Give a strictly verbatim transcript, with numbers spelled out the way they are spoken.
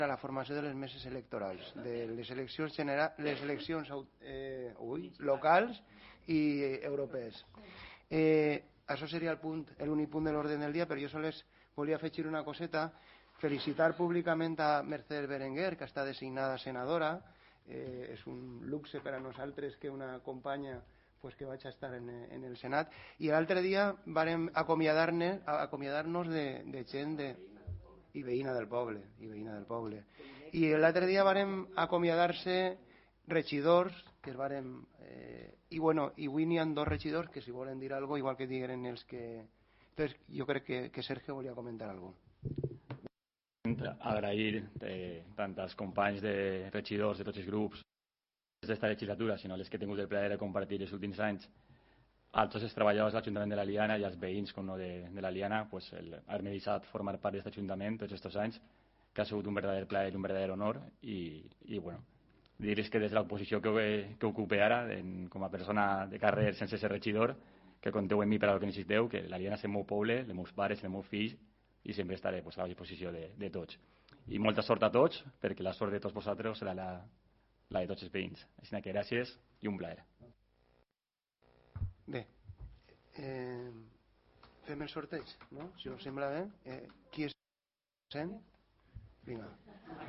a la formació de les meses electorals, de les eleccions, genera les eleccions eh, ui, locals i europees. Eh, això seria l'únic punt de l'ordre del dia, però jo sols volia afegir una coseta, felicitar públicament a Mercedes Berenguer, que està designada senadora. Eh, és un luxe per a nosaltres que una companya pues, que vaig estar en, en el Senat. I l'altre dia vàrem acomiadar-nos acomiadar de, de gent de, i veïna del poble i veïna del poble i l'altre dia vàrem acomiadar-se regidors que es vàrem eh, i bueno, i avui n'hi ha dos regidors que si volen dir alguna cosa igual que digueren els que entonces jo crec que, que Sergio volia comentar alguna cosa. Agrair eh, tant als companys de regidors de tots els grups d'esta legislatura, sinó les que he tingut el plaer de compartir els últims anys, a tots els treballadors de l'Ajuntament de l'Aliana i als veïns com no de, de l'Aliana, pues, haver-me deixat formar part d'aquest Ajuntament tots aquests anys, que ha sigut un verdader plaer i un verdader honor. I, i bueno, dir-vos que des de l'oposició que, que ocupe ara, en, com a persona de carrer sense ser regidor, que compteu en mi per al que necessiteu, que l'Aliana és el meu poble, els meus pares, els meus fills, i sempre estaré pues, a la disposició de, de tots. I molta sort a tots, perquè la sort de tots vosaltres serà la, la de tots els veïns. Així que gràcies i un plaer. Bé, eh, fem el sorteig, no? Si us sembla bé. Eh, qui és sent? Vinga.